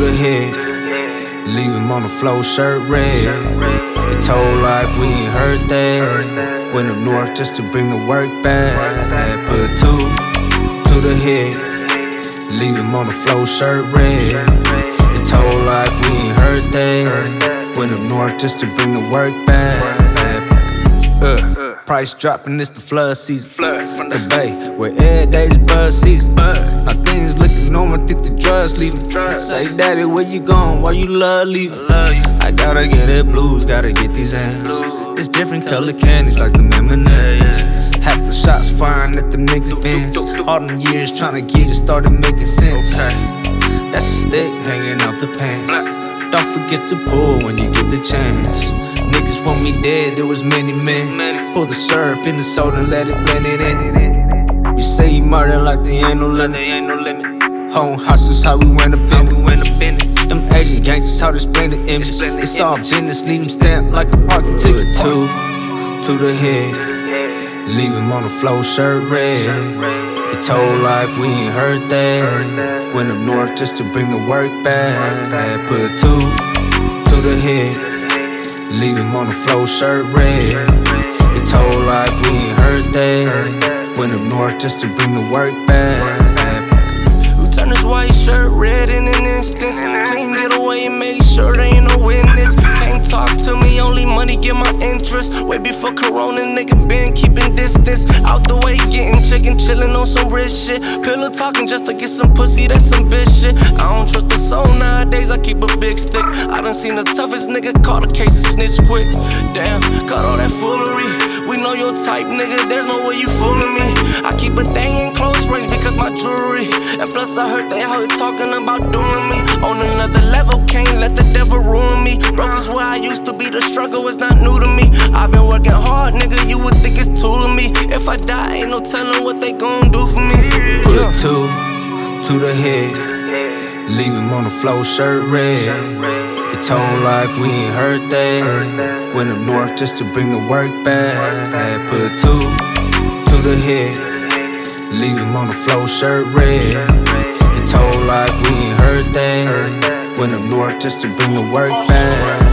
the head, leave him on the floor, shirt red. They told like we ain't heard that. Went up north just to bring the work back. Put two to the head, leave him on the floor, shirt red. They told like we ain't heard that. Went up north just to bring the work back. Price dropping, it's the flood season. The bay, where every day's buzz season. Now things looking normal, think the drugs leaving. Say, daddy, where you going? Why you love leaving? I gotta get that blues, gotta get these M's. It's different color candies like the M&M's. Half the shots firing at the niggas' bins. All them years trying to get it started making sense. That's a stick hanging out the pants. Don't forget to pull when you get the chance. Niggas want me dead, there was many men. Pull the syrup in the soda and let it blend it in. You say you murder like there ain't no limit. Home houses, how we went up in it. Them Asian gangsters, how they explain the image. It's all business, leave them stamped like a parking ticket. Two to the head, leave him on the floor, shirt red. They told like we ain't heard that. Went up north just to bring the work back. Put two to the head, leave him on the floor, shirt red. They told like we ain't heard that. Went up north just to bring the work back. We turn this white shirt red in an instance. Clean getaway and make sure there ain't no witness. Can't talk to me, only money get my interest. Way before Corona, nigga been keeping distance. Out the way, getting chicken, chillin' on some rich shit. Pillow talking just to get some pussy, that's some bitch shit. I don't trust the soul nowadays, I keep a big stick. I done seen the toughest nigga call a case and snitch quick. Damn, cut all that foolery. We know your type, nigga, there's no way you fooling me. I keep a thing in close range because my jewelry. And plus I heard they out here talking about doing me on another level, can't let the devil ruin me. Broke is where I used to be, the struggle is not new to me. I've been working hard, nigga, you would think it's two to me. If I die, ain't no telling what they gon' do for me. Put two to the head, leave him on the floor, shirt red. They told like we ain't heard that. Went up north just to bring the work back. Put two to the head, leave him on the floor, shirt red. They told like we ain't heard that. Went up north just to bring the work back.